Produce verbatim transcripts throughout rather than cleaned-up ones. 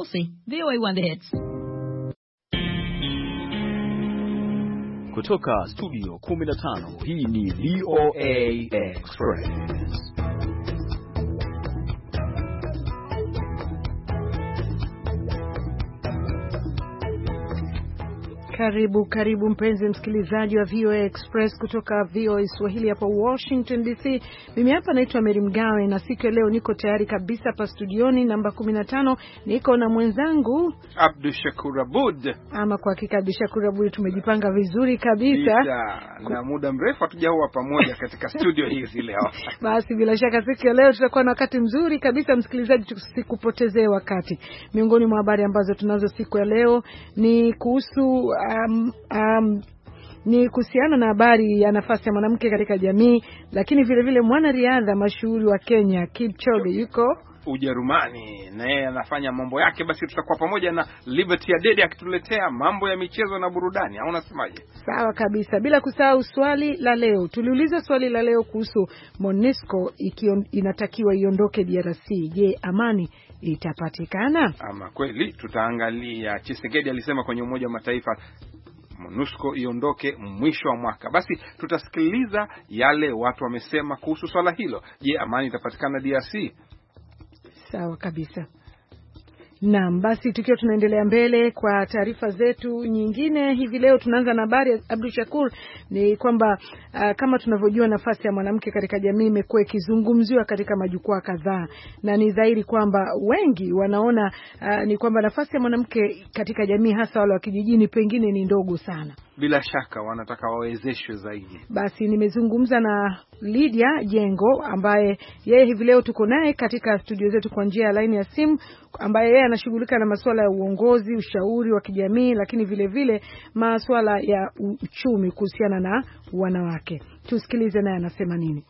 We'll see. V O A One The Hits. Kutoka studio kumi na tano, hii ni V O A Express. Karibu karibu mpenzi msikilizaji wa V O A Express kutoka V O A Swahili hapa Washington D C. Mimi hapa naitwa Mary Mgawe na siku ya leo niko tayari kabisa hapa studioni namba kumi na tano. Niko na mwenzangu Abdul Shakur Abud. Ama kwa hakika Abdul Shakur Abud tumejipanga vizuri kabisa. Bisa, na muda mrefu hatujawa pamoja katika studio hizi leo. Basi bila shaka siku ya leo tutakuwa na wakati mzuri kabisa msikilizaji, tusikupotezee wakati. Miongoni mwa habari ambazo tunazo siku ya leo ni kuhusu Um, um, ni kuhusiana na habari ya nafasi ya mwanamke katika jamii, lakini vile vile mwanariadha mashuhuri wa Kenya Kipchoge yuko Ujerumani na yeye anafanya mambo yake. Basi tutakuwa pamoja na Liberty Adede akituletea mambo ya michezo na burudani, au unasemaje? Sawa kabisa, bila kusahau swali la leo. Tuliuliza swali la leo kuhusu MONUSCO ikion, inatakiwa iondoke D R C. Je, amani itapatikana? Ama kweli tutaangalia. Tshisekedi alisema kwenye Umoja wa Mataifa MONUSCO iondoke mwisho wa mwaka. Basi tutasikiliza yale watu wamesema kuhusu swala hilo. Je, amani itapatikana D R C? Sawa kabisa. Naam, basi tukiwa tunaendelea mbele kwa taarifa zetu nyingine hivi leo, tunaanza na habari ya Abdul Shakur. Ni kwamba uh, kama tunavyojua nafasi ya mwanamke katika jamii imekuwa ikizungumziwa katika majukwaa kadhaa, na ni dhahiri kwamba wengi wanaona uh, ni kwamba nafasi ya mwanamke katika jamii hasa wale wa kijijini pengine ni ndogo sana. Bila shaka wanataka wawezeshwe zaidi. Basi nimezungumza na Lydia Jengo ambaye yeye hivi leo tuko naye katika studio zetu kwa njia ya line ya simu, ambaye yeye anashughulika na masuala ya uongozi, ushauri wa kijamii, lakini vile vile masuala ya uchumi kuhusiana na wanawake. Tusikilize naye anasema nini.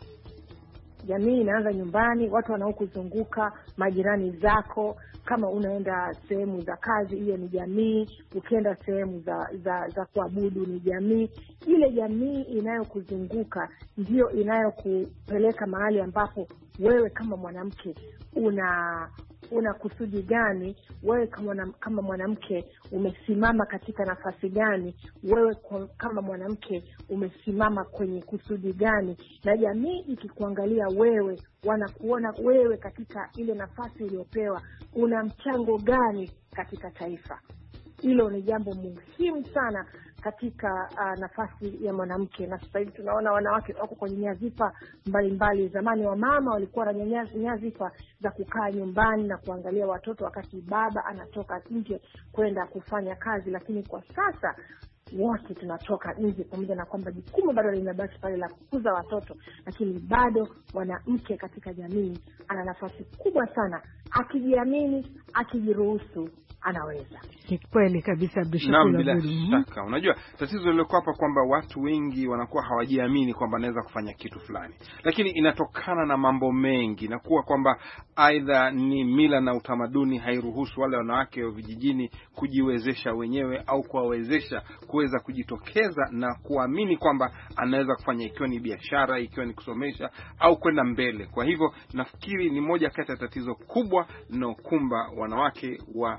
Jamii inaanza nyumbani, watu wanaokuzunguka, majirani zako. Kama unaenda sehemu za kazi, hiyo ni jamii. Ukienda sehemu za za, za kuabudu ni jamii. Ile jamii inayokuzunguka ndio inayokupeleka mahali ambapo wewe kama mwanamke una una kusudi gani, wewe kama kama mwanamke umesimama katika nafasi gani, wewe kama mwanamke umesimama kwenye kusudi gani, na jamii ikikuangalia wewe, wanakuona wewe katika ile nafasi uliyopewa, una mchango gani katika taifa. Hilo ni jambo muhimu sana katika uh, nafasi ya mwanamke. Na sasa hivi tunaona wanawake wako kwenye nyadhifa mbalimbali. Zamani wa mama walikuwa na nyadhifa za kukaa nyumbani na kuangalia watoto wakati baba anatoka nje kwenda kufanya kazi, lakini kwa sasa wote tunatoka nje, pamoja na kwamba jukumu bado linabaki pale la kukuza watoto, lakini bado mwanamke katika jamii ana nafasi kubwa sana. Akijiamini, akijiruhusu, anaweza. Ni kweli kabisa Abdul Shakur. Na bila shaka unajua tatizo lilikuwa hapa kwamba watu wengi wanakuwa hawajiamini kwamba anaweza kufanya kitu fulani, lakini inatokana na mambo mengi, na kuwa kwamba aidha ni mila na utamaduni hairuhusu wale wanawake wa vijijini kujiwezesha wenyewe au kuwawezesha kuweza kujitokeza na kuamini kwamba anaweza kufanya, ikiwa ni biashara, ikiwa ni kusomesha au kwenda mbele. Kwa hivyo nafikiri ni moja kati ya tatizo kubwa linalokumba wanawake wa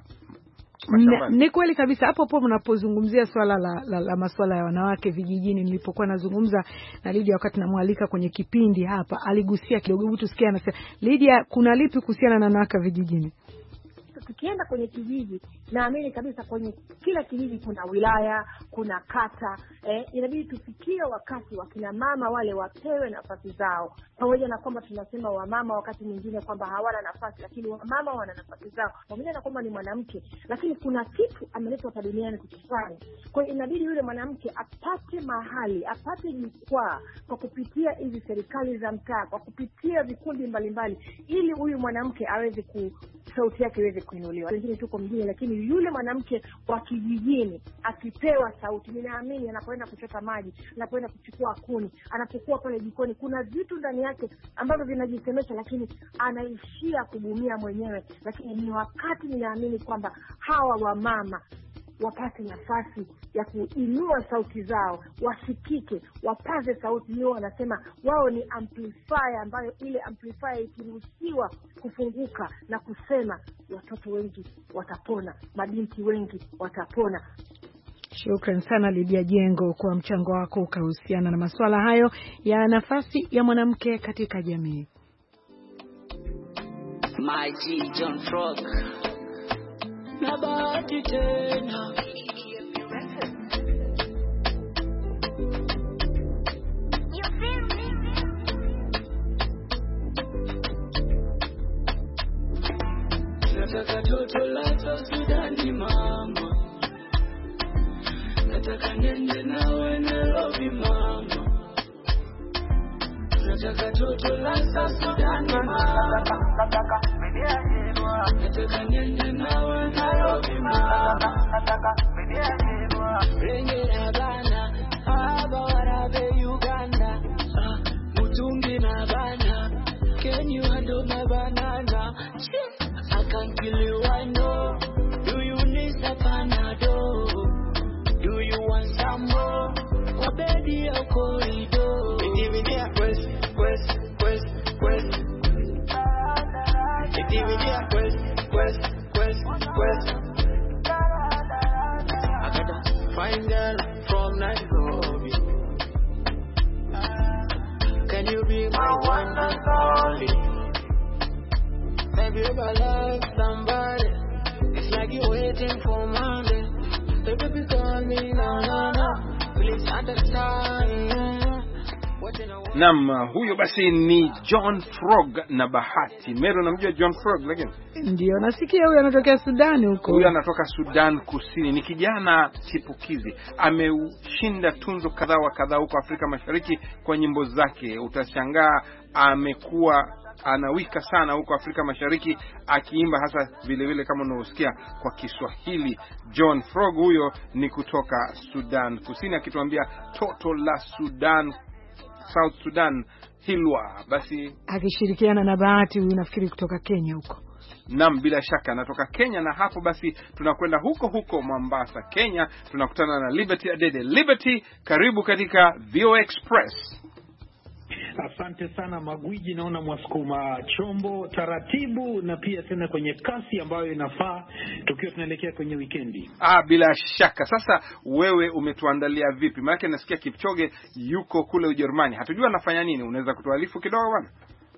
N, ni kweli kabisa. Hapo hapo mnapozungumzia swala la, la, la masuala ya wanawake vijijini, nilipokuwa nazungumza na Lydia wakati namwalika kwenye kipindi hapa, aligusia kidogo. Hebu tusikie anasema. Lydia, kuna lipi kuhusiana na wanawake vijijini? Tukienda kwenye kijiji, naamini kabisa kwenye kila kijiji kuna wilaya, kuna kata. Eh, inabidi tufikie wakati wa kina mama wale wapewe nafasi zao. Pamoja na kwamba tunasema wamama wakati mwingine kwamba hawana nafasi, lakini wamama wana nafasi zao. Pamoja na kwamba ni mwanamke, lakini kuna kitu ameletwa hapa duniani kukifanya. Kwa hiyo inabidi yule mwanamke apate mahali, apate jukwaa kwa kupitia hizi serikali za mtaa, kwa kupitia vikundi mbalimbali, ili huyu mwanamke aweze ku sauti yake iweze kuinuliwa. Wengine tuko mjini, lakini yule mwanamke wa kijijini akipewa sauti, ninaamini anapoenda kuchota maji, anapoenda kuchukua kuni, anapokuwa pale jikoni, kuna vitu ndani yake ambavyo vinajisemesha, lakini anaishia kugumia mwenyewe. Lakini ni wakati ninaamini kwamba hawa wamama wapate nafasi ya kuinua sauti zao, wasikike, wapaze sauti. Hiyo wanasema wao ni amplifier, ambayo ile amplifier ikiruhusiwa kufunguka na kusema, watoto wengi watapona, mabinti wengi watapona. Shukran sana Lydia Jengo kwa mchango wako kuhusiana na masuala hayo ya nafasi ya mwanamke katika jamii. My G John Frog na bahati tena nataka toto la Sudani mama, nataka nende nawe Nairobi mama, nataka toto la Sudani mama, nataka nende nawe Nairobi mama, nataka renge na bana haba warabe Uganda, mutungi na bana, can you handle my banana? I can't kill you, I know. Do you need a panado? Do you want some more? Or baby, I'll call it do. Give me the quest, quest, quest, quest. Give me the quest, quest, quest, quest. I got a fine girl from Nairobi. Can you be my one and only? Baby, if I love somebody, it's like you're waiting for Monday. Baby, call me now, now, now. Please understand. Naam, huyo basi ni John Frog na Bahati. Mero, namjua John Frog lakini? Ndio, nasikia huyo anatokea Sudan huko. Huyo anatoka Sudan Kusini. Ni kijana chipukizi. Ameshinda tunzo kadhaa wa kadhaa huko Afrika Mashariki kwa nyimbo zake. Utashangaa amekuwa anawika sana huko Afrika Mashariki akiimba, hasa vile vile kama unaosikia kwa Kiswahili. John Frog huyo ni kutoka Sudan Kusini, akituambia toto la Sudan, South Sudan, Hilwa. Basi akishirikiana na Bahati, huyu nafikiri kutoka Kenya huko. Naam, bila shaka natoka Kenya. Na hapo basi tunakwenda huko huko Mombasa, Kenya. Tunakutana na Liberty Adede. Liberty, karibu katika V O Express. Asante sana Magwiji, naona mwasukuma chombo taratibu na pia tena kwenye kasi ambayo inafaa tukiwa tunaelekea kwenye weekendi. Ah, bila shaka. Sasa wewe umetuandalia vipi? Maana nasikia Kipchoge yuko kule Ujerumani. Hatujua anafanya nini. Unaweza kutualifu kidogo bwana?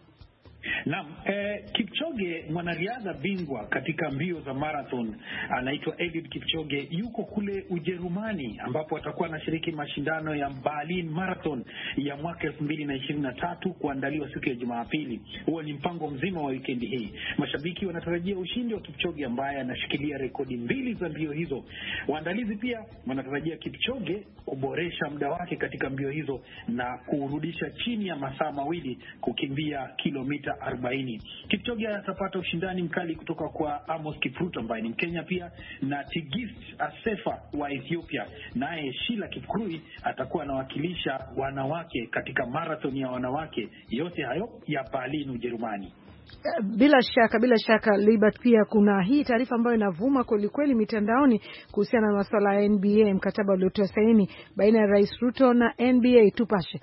Naam, eh, Kipchoge mwanariadha bingwa katika mbio za marathon anaitwa Eliud Kipchoge, yuko kule Ujerumani ambapo atakuwa anashiriki mashindano ya Berlin Marathon ya mwaka elfu mbili na ishirini na tatu kuandaliwa siku ya Jumapili. Huo ni mpango mzima wa weekend hii. Mashabiki wanatarajia ushindi wa Kipchoge ambaye anashikilia rekodi mbili za mbio hizo. Waandalizi pia wanatarajia Kipchoge kuboresha muda wake katika mbio hizo na kurudisha chini ya masaa mawili kukimbia kilomita arobaini. Kipchoge atapata ushindani mkali kutoka kwa Amos Kipruto ambaye ni Mkenya pia, na Tigist Asefa wa Ethiopia. Naye Sheila Kipkurui atakuwa anawakilisha wanawake katika marathon ya wanawake. Yote hayo ya Berlin, Ujerumani. Bila shaka, bila shaka Libert, pia kuna hii taarifa ambayo inavuma kweli kweli mitandaoni kuhusiana na masuala ya N B A, mkataba uliotoa saini baina ya Rais Ruto na N B A. Tupashe.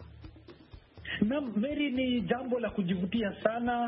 Na Mary, ni jambo la kujivutia sana.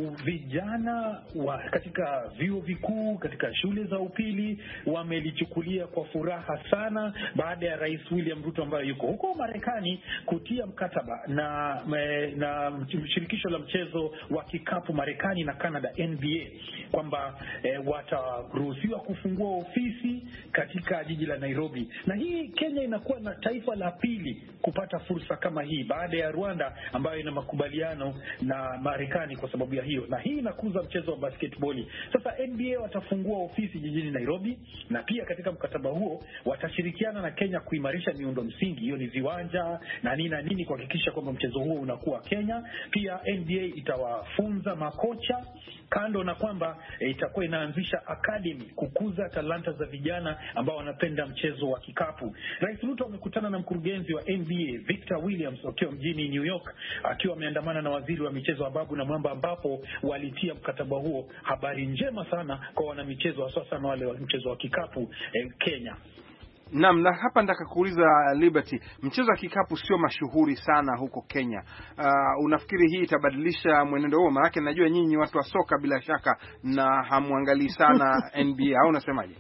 Vijana wa katika vyuo vikuu, katika shule za upili wamelichukulia kwa furaha sana baada ya Rais William Ruto ambaye yuko huko Marekani kutia mkataba na na shirikisho la mchezo wa kikapu Marekani na Canada N B A kwamba e, wataruhusiwa kufungua ofisi katika jiji la Nairobi. Na hii Kenya inakuwa na taifa la pili kupata fursa kama hii baada ya Rwanda ambayo ina makubaliano na Marekani kwa sababu ya hiyo, na hii inakuza mchezo wa basketball. Sasa N B A watafungua ofisi jijini Nairobi, na pia katika mkataba huo watashirikiana na Kenya kuimarisha miundo msingi, hiyo ni viwanja na nini na nini, kuhakikisha kwamba mchezo huo unakuwa Kenya. Pia N B A itawafunza makocha kando na kwamba e, itakuwa inaanzisha academy kukuza talanta za vijana ambao wanapenda mchezo wa kikapu. Rais Ruto amekutana na mkurugenzi wa N B A Victor Williams wakiwa mjini New York, akiwa ameandamana na waziri wa michezo Ababu na Mwamba, ambapo walitia mkataba huo. Habari njema sana kwa wanamichezo, hasa sana wale wa mchezo wa kikapu eh, Kenya. Naam, na hapa nataka kuuliza Liberty, mchezo wa kikapu sio mashuhuri sana huko Kenya. Uh, unafikiri hii itabadilisha mwenendo huo? Maana najua nyinyi watu wa soka bila shaka na hamwangalii sana N B A, au unasemaje?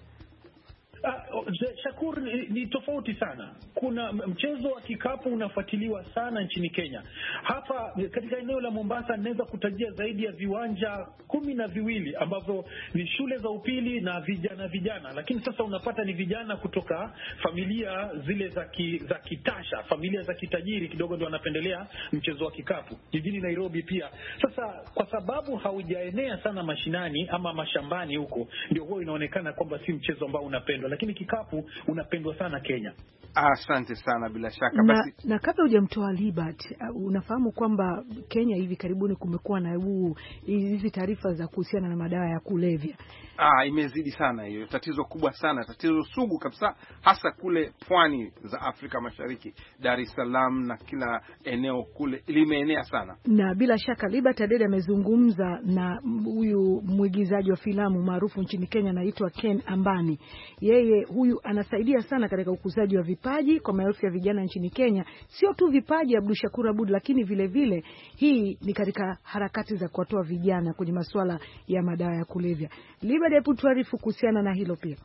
Uh, Shakur, ni, ni tofauti sana. Kuna mchezo wa kikapu unafuatiliwa sana nchini Kenya. Hapa katika eneo la Mombasa naweza kutajia zaidi ya viwanja kumi na viwili ambavyo ni shule za upili na vijana vijana, lakini sasa unapata ni vijana kutoka familia zile za ki, za kitasha, familia za kitajiri kidogo ndio wanapendelea mchezo wa kikapu. Jijini Nairobi pia. Sasa kwa sababu haujaenea sana mashinani ama mashambani huko, ndio huo inaonekana kwamba si mchezo ambao unapendwa, lakini kikapu unapendwa sana Kenya. Asante sana, bila shaka na, basi. Na kabla hujamtoa Libert, uh, unafahamu kwamba Kenya hivi karibuni kumekuwa na huu hizi taarifa za kuhusiana na madawa ya kulevya. Ah, imezidi sana hiyo. Tatizo kubwa sana, tatizo sugu kabisa, hasa kule pwani za Afrika Mashariki, Dar es Salaam na kila eneo kule limeenea sana. Na bila shaka Libert Adede amezungumza na huyu mwigizaji wa filamu maarufu nchini Kenya anaitwa Ken Ambani. Yeye huyu anasaidia sana katika ukuzaji wa vipaji kwa maelfu ya vijana nchini Kenya. Sio tu vipaji Abdul Shakur Abud, lakini vile vile hii ni katika harakati za kuwatoa vijana kwenye masuala ya madawa ya kulevya. Libert, hebu tuarifu kuhusiana na hilo pia.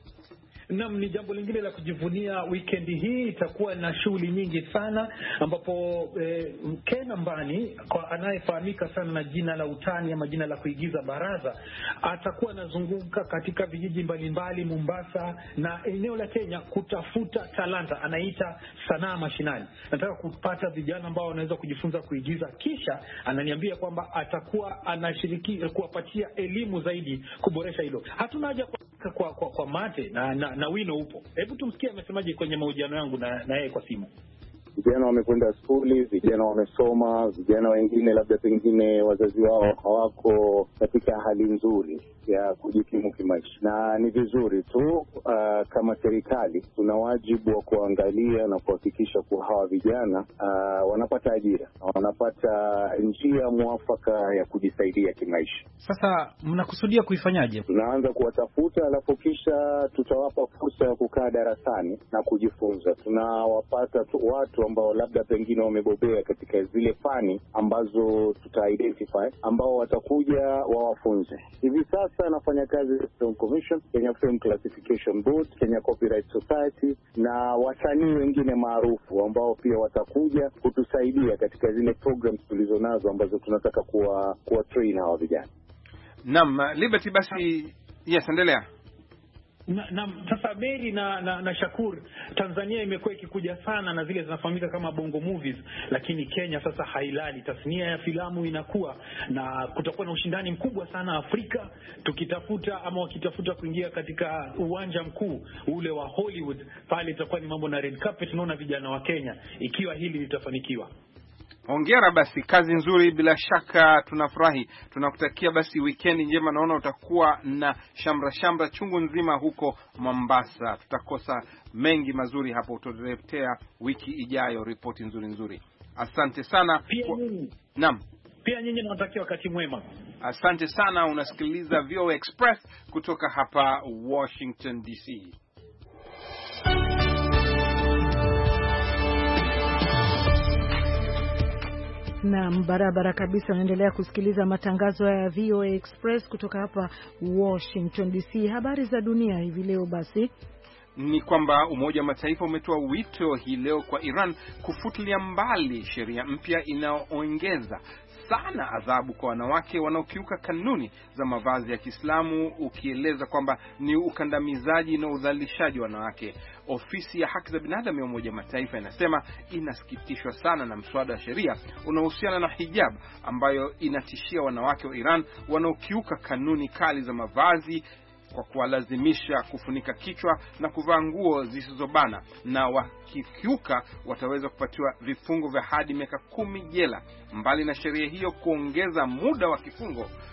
Naam, ni jambo lingine la kujivunia. Weekend hii itakuwa na shughuli nyingi sana, ambapo eh, Ken Ambani kwa anayefahamika sana na jina la utani ama jina la kuigiza Baraza, atakuwa anazunguka katika vijiji mbalimbali Mombasa na eneo la Kenya kutafuta talanta, anaita sanaa mashinani. Nataka kupata vijana ambao wanaweza kujifunza kuigiza, kisha ananiambia kwamba atakuwa anashiriki kuwapatia elimu zaidi kuboresha hilo. Hatuna haja kwa, kwa, kwa, kwa mate na, na na wino upo. Hebu tumsikie amesemaje kwenye mahojiano yangu na na yeye kwa simu. Vijana wamekwenda skuli, vijana wamesoma, vijana wengine labda pengine wazazi wao hawako katika hali nzuri ya kujikimu kimaisha, na ni vizuri tu uh, kama serikali tuna wajibu wa kuangalia na kuhakikisha kuwa hawa vijana uh, wanapata ajira, wanapata njia mwafaka ya kujisaidia kimaisha. Sasa mnakusudia kuifanyaje? Tunaanza kuwatafuta, alafu kisha tutawapa fursa ya kukaa darasani na kujifunza. Tunawapata tu watu ambao labda pengine wamebobea katika zile fani ambazo tuta-identify, ambao watakuja wawafunze. Hivi sasa nafanya kazi na Film Commission, Kenya Film Classification Board, Kenya Copyright Society na wasanii wengine maarufu ambao pia watakuja kutusaidia katika zile programs tulizonazo ambazo tunataka kuwa kuwa train hawa vijana. Naam, Liberty, basi yes, endelea. Na, na sasa Mary na, na na Shakur, Tanzania imekuwa ikikuja sana na zile zinafahamika kama bongo movies, lakini Kenya sasa hailali. Tasnia ya filamu inakuwa na kutakuwa na ushindani mkubwa sana Afrika, tukitafuta ama wakitafuta kuingia katika uwanja mkuu ule wa Hollywood. Pale itakuwa ni mambo na red carpet. Tunaona vijana wa Kenya, ikiwa hili litafanikiwa. Hongera basi, kazi nzuri, bila shaka tunafurahi. Tunakutakia basi weekend njema. Naona utakuwa na shamra shamra chungu nzima huko Mombasa. Tutakosa mengi mazuri hapo, utatuletea wiki ijayo ripoti nzuri nzuri. Asante sana. Pia nyinyi. Naam. Pia nyinyi nawatakia wakati mwema. Asante sana. Unasikiliza V O A Express kutoka hapa Washington D C. Naam, barabara kabisa. Unaendelea kusikiliza matangazo ya V O A Express kutoka hapa Washington D C. Habari za dunia hivi leo basi ni kwamba Umoja wa Mataifa umetoa wito hii leo kwa Iran kufutilia mbali sheria mpya inayoongeza sana adhabu kwa wanawake wanaokiuka kanuni za mavazi ya Kiislamu, ukieleza kwamba ni ukandamizaji na udhalilishaji wa wanawake. Ofisi ya haki za binadamu ya Umoja wa Mataifa inasema inasikitishwa sana na mswada wa sheria unaohusiana na hijab ambayo inatishia wanawake wa Iran wanaokiuka kanuni kali za mavazi kwa kuwalazimisha kufunika kichwa na kuvaa nguo zisizobana, na wakikiuka wataweza kupatiwa vifungo vya hadi miaka kumi jela. Mbali na sheria hiyo kuongeza muda wa kifungo,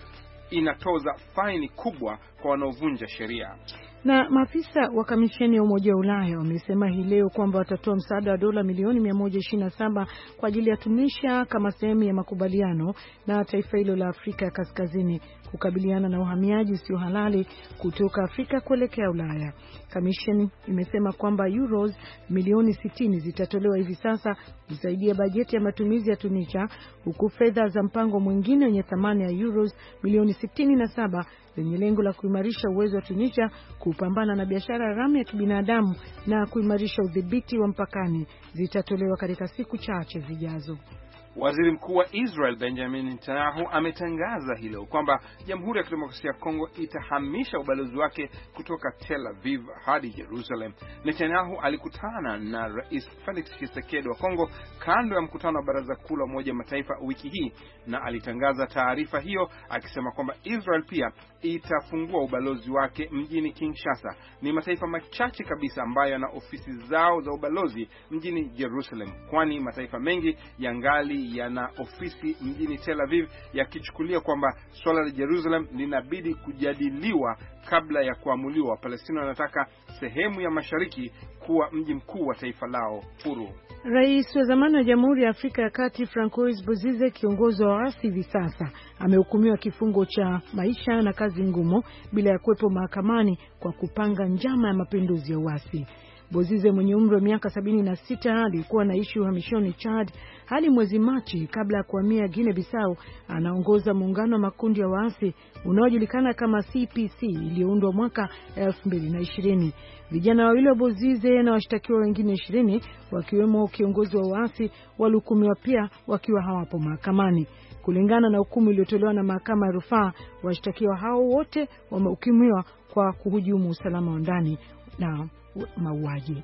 inatoza faini kubwa kwa wanaovunja sheria. Na maafisa wa kamisheni ya Umoja wa Ulaya wamesema hii leo kwamba watatoa msaada wa dola milioni mia moja ishirini na saba kwa ajili ya Tunisia kama sehemu ya makubaliano na taifa hilo la Afrika ya Kaskazini kukabiliana na uhamiaji usio halali kutoka Afrika kuelekea Ulaya. Kamisheni imesema kwamba euros milioni sitini zitatolewa hivi sasa kusaidia bajeti ya matumizi ya Tunisia, huku fedha za mpango mwingine wenye thamani ya euros milioni sitini na saba zenye lengo la kuimarisha uwezo wa Tunisia kupambana na biashara haramu ya kibinadamu na kuimarisha udhibiti wa mpakani zitatolewa katika siku chache zijazo. Waziri Mkuu wa Israel Benjamin Netanyahu ametangaza hilo kwamba Jamhuri ya Kidemokrasia ya Kongo itahamisha ubalozi wake kutoka Tel Aviv hadi Jerusalem. Netanyahu alikutana na Rais Felix Tshisekedi wa Kongo kando ya mkutano wa Baraza Kuu la Umoja wa Mataifa wiki hii, na alitangaza taarifa hiyo akisema kwamba Israel pia itafungua ubalozi wake mjini Kinshasa. Ni mataifa machache kabisa ambayo yana ofisi zao za ubalozi mjini Jerusalem, kwani mataifa mengi yangali yana ofisi mjini Tel Aviv, yakichukulia kwamba swala la Jerusalem linabidi kujadiliwa kabla ya kuamuliwa. Palestina wanataka sehemu ya mashariki kuwa mji mkuu wa taifa lao huru. Rais wa zamani wa Jamhuri ya Afrika ya Kati Francois Bozize, kiongozi wa waasi hivi sasa, amehukumiwa kifungo cha maisha na kazi ngumu bila ya kuwepo mahakamani kwa kupanga njama ya mapinduzi ya uasi. Bozize mwenye umri wa miaka sabini na sita alikuwa anaishi uhamishoni Chad hadi mwezi Machi kabla ya kuhamia Guinea Bissau. Anaongoza muungano wa makundi ya waasi unaojulikana kama C P C iliyoundwa mwaka elfu mbili na ishirini. Vijana wawili wa Bozize na washtakiwa wengine ishirini wakiwemo kiongozi wa waasi walihukumiwa pia wakiwa hawapo mahakamani. Kulingana na hukumu iliyotolewa na mahakama ya rufaa, washtakiwa hao wote wamehukumiwa kwa kuhujumu usalama wa ndani na mauaji.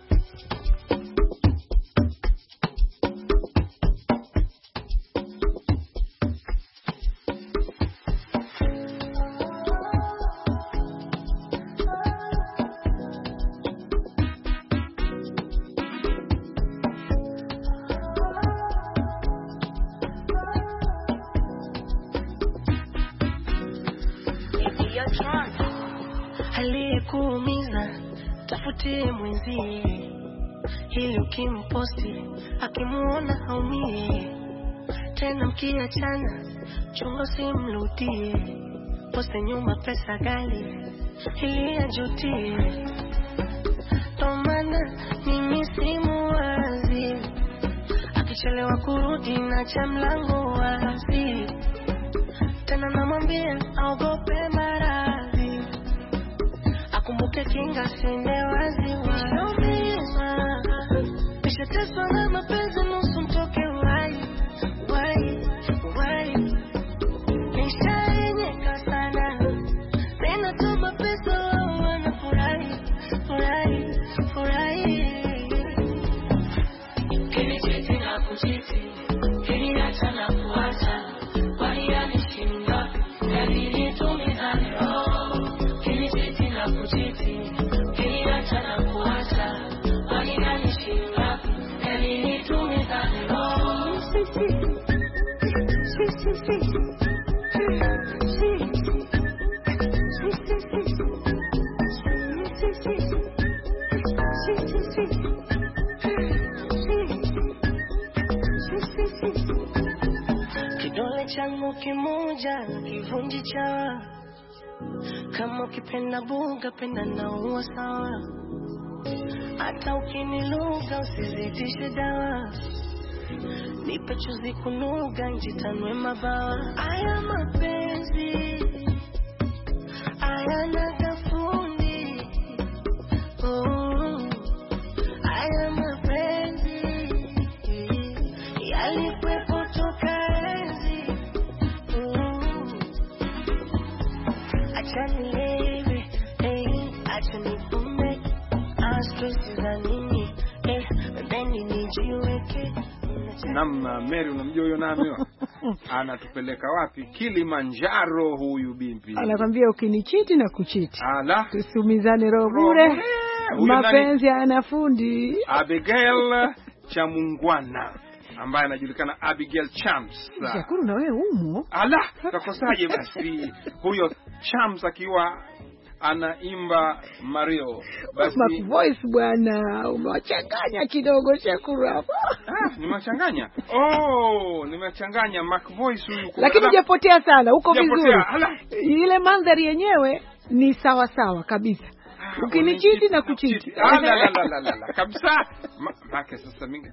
Aliyekuumiza tafutie mwenzie, ili ukimposti akimuona haumie. Tena mkiachana chungo simrudie, poste nyuma pesa gali ili ajutie. Tomana mimi simu wazi, akichelewa kurudi na cha mlango wazi. Tena namwambia aogope maradhi, akumbuke kinga sende wazi waumizwa. Nishateswa na mapenzi nusu mtoke wai wai wai. Nishaenyeka sana, tena tuma pesa wana furahi furahi furahi. Kini cheti na kuchiti, kini acha na kuacha, wani yanishinda, yalini tumizani roho. Kini cheti na kuchiti, kini acha na kuacha, wani yanishinda, yalini tumizani roho. Si, si, si, si. Kidole changu kimoja kivunji chawa, kama ukipenda buga penda na uwa sawa. Hata ukiniluga usizidishe dawa, nipe chuzi kunuga njitanwe mabawa. Aya mapenzi aya nagafundi, oh. Aya mapenzi yalikwepo toka enzi, oh. Acha nilewe, eh, acha nikume, ah, stress za nini, eh, ndeni nijiweke. Namna Mary, unamjua huyo nani? Anatupeleka wapi? Kilimanjaro huyu bimpi. Anakwambia ukinichiti na kuchiti. Ala. Tusiumizane roho bure. Mapenzi yana fundi. Abigail Chamungwana. ambaye anajulikana Abigail Chams. Shakuru na wewe umo? Ala, takosaje basi huyo Chams akiwa anaimba Mario. Basi Mac Voice bwana, umewachanganya kidogo Shakuru hapa. Ah, nimechanganya. Oh, nimechanganya Mac Voice huyu. Lakini hujapotea sana, uko vizuri. Ile mandhari yenyewe ni sawa sawa kabisa. Ah, ukinichiti na kuchiti. Ah, la la la la la kabisa. Maka sasa mingi.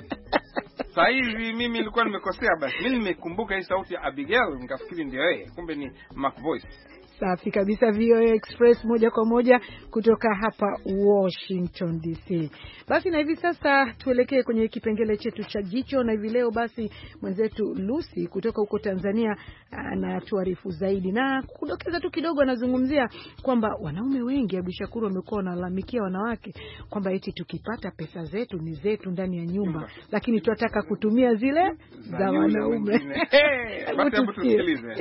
Sasa hivi mimi nilikuwa nimekosea basi. Mimi nimekumbuka hii sauti ya Abigail nikafikiri ndio yeye, kumbe ni Mac Voice. Safi kabisa, V O A Express moja kwa moja kutoka hapa Washington D C. Basi na hivi sasa tuelekee kwenye kipengele chetu cha jicho, na hivi leo basi mwenzetu Lucy kutoka huko Tanzania anatuarifu zaidi, na kudokeza tu kidogo anazungumzia kwamba wanaume wengi, Abdishakuru, wamekuwa wanalalamikia wanawake kwamba eti tukipata pesa zetu ni zetu ndani ya nyumba, lakini tunataka kutumia zile za wanaume. Basi hebu tusikilize.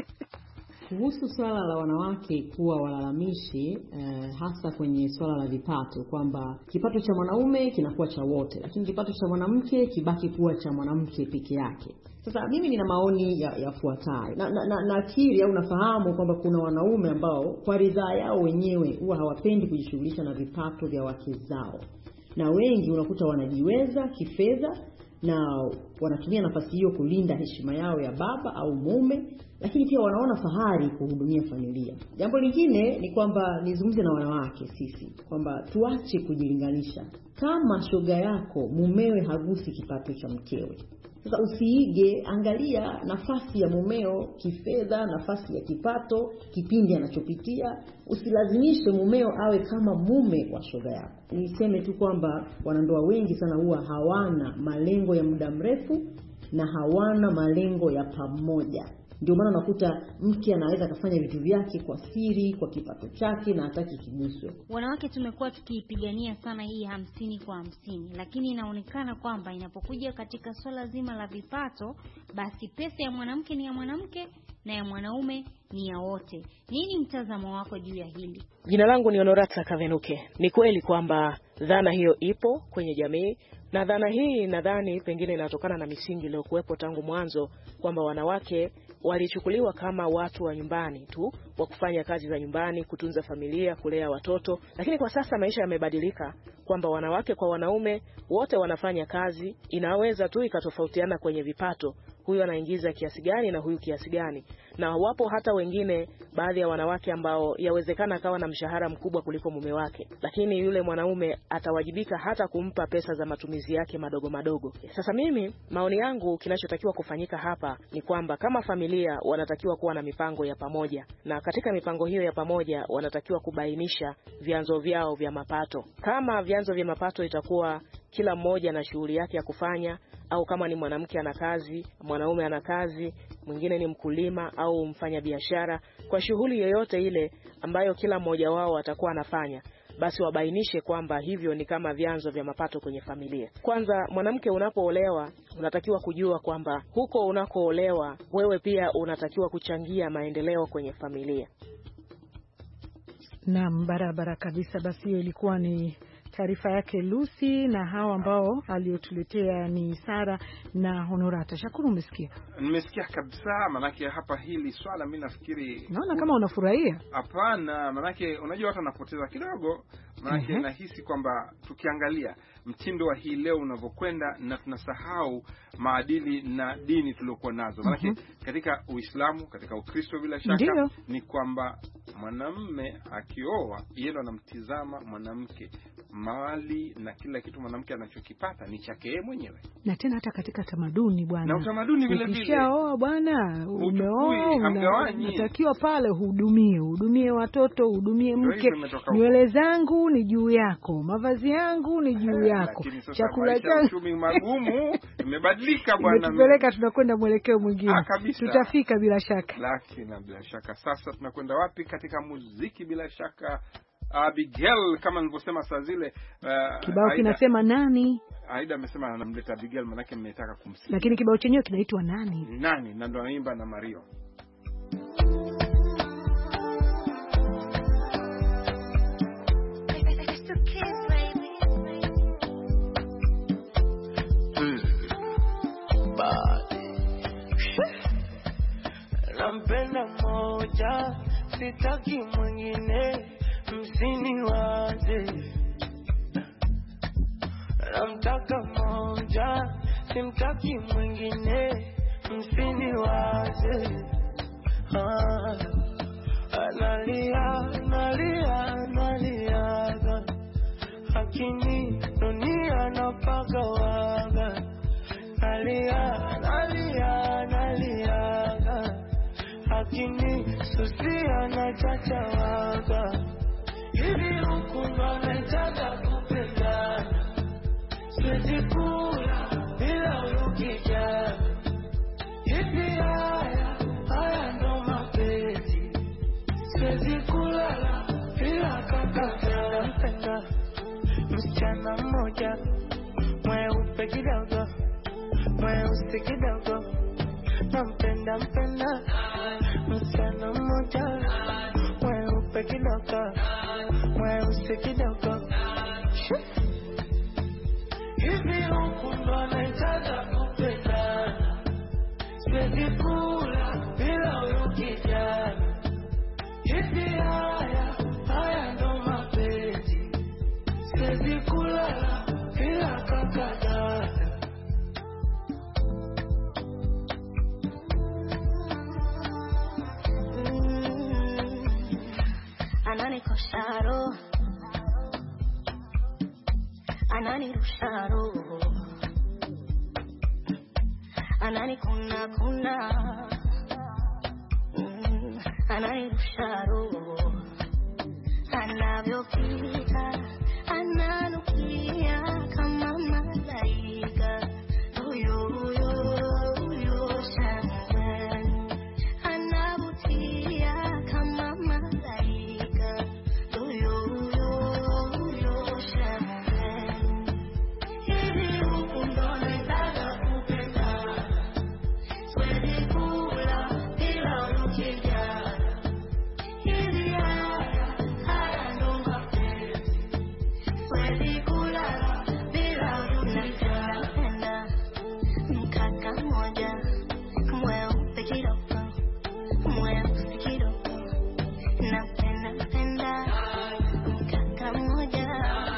Kuhusu swala la wanawake kuwa walalamishi eh, hasa kwenye swala la vipato, kwamba kipato cha mwanaume kinakuwa cha wote, lakini kipato cha mwanamke kibaki kuwa cha mwanamke peke yake. Sasa mimi nina maoni yafuatayo. Na, na, na nakiri au nafahamu kwamba kuna wanaume ambao kwa ridhaa yao wenyewe huwa hawapendi kujishughulisha na vipato vya wake zao, na wengi unakuta wanajiweza kifedha na wanatumia nafasi hiyo kulinda heshima yao ya baba au mume, lakini pia wanaona fahari kuhudumia familia. Jambo lingine ni kwamba nizungumze na wanawake sisi kwamba tuache kujilinganisha. Kama shoga yako mumewe hagusi kipato cha mkewe, sasa usiige, angalia nafasi ya mumeo kifedha, nafasi ya kipato, kipindi anachopitia. Usilazimishe mumeo awe kama mume wa shoga yako. Niseme tu kwamba wanandoa wengi sana huwa hawana malengo ya muda mrefu na hawana malengo ya pamoja. Ndio maana unakuta mke anaweza kufanya vitu vyake kwa siri kwa kipato chake na hataki kiguswe. Wanawake tumekuwa tukiipigania sana hii hamsini kwa hamsini, lakini inaonekana kwamba inapokuja katika swala zima la vipato, basi pesa ya mwanamke ni ya mwanamke na ya mwanaume ni ya wote. Nini mtazamo wako juu ya hili? Jina langu ni Honorata Kavenuke. Ni kweli kwamba dhana hiyo ipo kwenye jamii, na dhana hii nadhani pengine inatokana na misingi iliyokuwepo tangu mwanzo kwamba wanawake walichukuliwa kama watu wa nyumbani tu, wa kufanya kazi za nyumbani, kutunza familia, kulea watoto. Lakini kwa sasa maisha yamebadilika kwamba wanawake kwa wanaume wote wanafanya kazi, inaweza tu ikatofautiana kwenye vipato. Huyu anaingiza kiasi gani na huyu kiasi gani. Na wapo hata wengine, baadhi ya wanawake ambao yawezekana akawa na mshahara mkubwa kuliko mume wake, lakini yule mwanaume atawajibika hata kumpa pesa za matumizi yake madogo madogo. Sasa mimi maoni yangu, kinachotakiwa kufanyika hapa ni kwamba kama familia wanatakiwa kuwa na mipango ya pamoja, na katika mipango hiyo ya pamoja wanatakiwa kubainisha vyanzo vyao vya mapato. Kama vyanzo vya mapato itakuwa kila mmoja na shughuli yake ya kufanya, au kama ni mwanamke ana kazi, mwanaume ana kazi, mwingine ni mkulima au mfanya biashara, kwa shughuli yoyote ile ambayo kila mmoja wao atakuwa anafanya, basi wabainishe kwamba hivyo ni kama vyanzo vya mapato kwenye familia. Kwanza, mwanamke unapoolewa unatakiwa kujua kwamba huko unakoolewa wewe pia unatakiwa kuchangia maendeleo kwenye familia. Naam, barabara kabisa. Basi hiyo ilikuwa ni taarifa yake Lucy, na hawa ambao aliotuletea ni Sara na Honorata. Shakuru, umesikia? Nimesikia kabisa, manake hapa hili swala mimi nafikiri naona kama unafurahia. Hapana, manake unajua watu wanapoteza kidogo, manake uh-huh. nahisi kwamba tukiangalia mtindo wa hii leo unavyokwenda na tunasahau maadili na dini tuliokuwa nazo. Manake uh-huh. katika Uislamu, katika Ukristo bila shaka Ndiyo. ni kwamba mwanamume akioa yeye ndo anamtizama mwanamke, mali na kila kitu mwanamke anachokipata ni chake yeye mwenyewe. Na tena hata katika tamaduni bwana. Na utamaduni vile vile. Ukishaoa bwana, umeoa, unatakiwa pale hudumie, hudumie watoto, hudumie mke. Nywele zangu ni juu yako, mavazi yangu ni juu yako. Chakula changu uchumi magumu imebadilika bwana. Tupeleka tunakwenda mwelekeo mwingine. Tutafika bila shaka. Lakini bila shaka sasa tunakwenda wapi katika muziki? Bila shaka Abigail, kama nilivyosema saa zile uh, kibao kinasema nani? Aida amesema anamleta Abigail manake mmetaka kumsikia. Lakini kibao chenyewe kinaitwa nani? Nani, na ndo anaimba na Mario. sitaki mwingine, msiniwaze. Namtaka moja, simtaki mwingine, msiniwaze. Ah, analia, analia, analia, lakini dunia napaka waga. Nalia, nalia, nalia, lakini susia na chacha waga. Hivi huku ndo naitaka kupendana, siwezi kula bila ukija. Hivi haya, haya ndo mapenzi, siwezi kulala bila kakata. Mpenda msichana mmoja, mweupe kidogo, mweusi kidogo, nampenda mpenda msichana mmoja, mweupe kidogo, mweusi kidogo. Hivi huku ndo naitaka kupendana, siwezi kula bila huyu kijana. Hivi haya, haya ndo mapenzi, siwezi kulala bila kakata. Anani kosharo, anani rusharo, anani kuna kuna, mm, anani rusharo, anavyopita ananukia kama malaika. Huyo huyo huyo shangani, anavutia kama malaika. Huyo huyo huyo shangani. Hivi huku ndo naitaka kupendana, siwezi kula bila ukijana. Hivi haya, haya ndo mapenzi, siwezi kulala bila ukijana. Mkaka moja, mweupe kidogo, mweusi kidogo, napenda penda mkaka moja,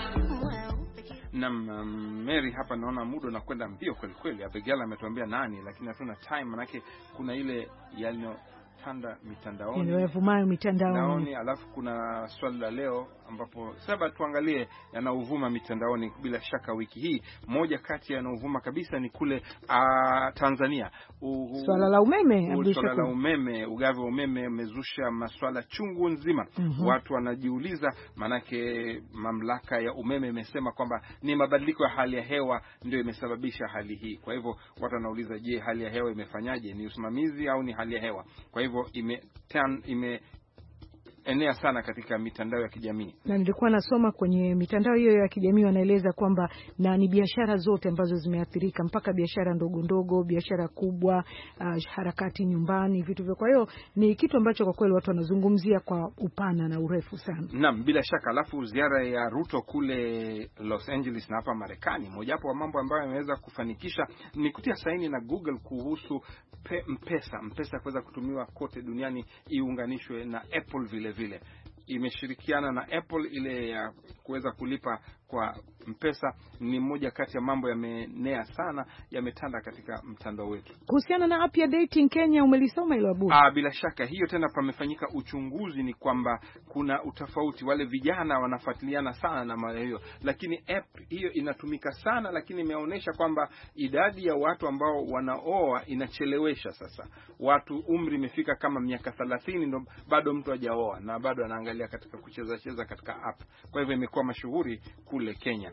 mweupe kidogo. Naam, um, Mary, hapa naona muda unakwenda mbio kweli kweli. Abigail ametuambia nani, lakini hatuna time, manake kuna ile yaliyotanda mitandaoni. Yanayovumayo mitandaoni. Alafu kuna swali la leo ambapo sasa tuangalie yanaovuma mitandaoni. Bila shaka wiki hii moja kati ya yanaovuma kabisa ni kule uh, Tanzania. Uh, swala la umeme, uh, swala la umeme, ugavi wa umeme umezusha maswala chungu nzima. Mm-hmm. Watu wanajiuliza, manake mamlaka ya umeme imesema kwamba ni mabadiliko ya hali ya hewa ndio imesababisha hali hii. Kwa hivyo watu wanauliza, je, hali ya hewa imefanyaje? Ni usimamizi au ni hali ya hewa? Kwa hivyo ime ten, ime enea sana katika mitandao ya kijamii. Na nilikuwa nasoma kwenye mitandao hiyo ya kijamii wanaeleza kwamba na ni biashara zote ambazo zimeathirika, mpaka biashara ndogo ndogo, biashara kubwa, uh, harakati nyumbani, vitu vya. Kwa hiyo ni kitu ambacho kwa kweli watu wanazungumzia kwa upana na urefu sana. Naam, bila shaka. Alafu ziara ya Ruto kule Los Angeles na hapa Marekani, mojawapo wa mambo ambayo yameweza kufanikisha ni kutia saini na Google kuhusu pe, mpesa, mpesa kuweza kutumiwa kote duniani, iunganishwe na Apple vile vile. Imeshirikiana na Apple ile ya kuweza kulipa kwa mpesa. Ni moja kati ya mambo yamenea sana, yametanda katika mtandao wetu. Kuhusiana na app ya dating Kenya, umelisoma hilo Abu? Ah, bila shaka hiyo tena pamefanyika uchunguzi, ni kwamba kuna utofauti, wale vijana wanafuatiliana sana na mara hiyo, lakini app hiyo inatumika sana, lakini imeonyesha kwamba idadi ya watu ambao wanaoa inachelewesha. Sasa watu umri imefika kama miaka thelathini ndo bado mtu hajaoa na bado anaangalia katika kucheza cheza katika app. Kwa hivyo imekuwa mashuhuri kule Kenya.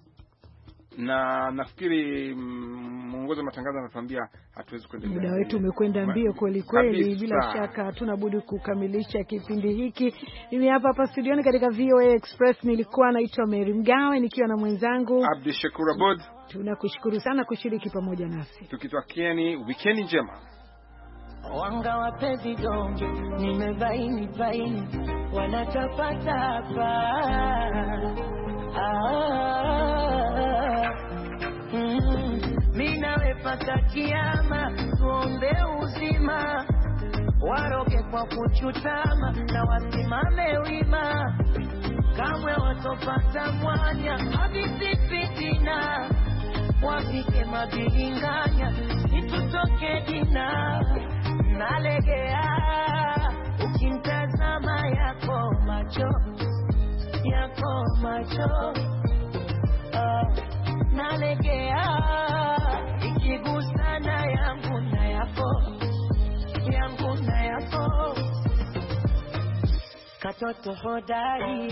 Na nafikiri mwongozo wa matangazo anatuambia hatuwezi kuendelea. Muda wetu umekwenda mbio kweli kweli. Bila shaka hatuna budi kukamilisha kipindi hiki. Mimi hapa hapa studioni katika V O A Express nilikuwa naitwa Mary Mgawe nikiwa na mwenzangu Abdi Shakur Abud. Tunakushukuru sana kushiriki pamoja nasi. Tukitwakieni weekend njema. Wanga wapenzi donge, nimebaini baini, wanatapata hapa. Ah, mm, mimi nawe pata kiama, tuombe uzima, waroge kwa kuchutama na wasimame wima, kamwe watopata mwanya habisi fitina, wapike mabilinganya situtoke jina, nalegea ukimtazama yako macho yako macho, uh, nalegea ikigusana yangu na yako yangu na yako, katoto hodari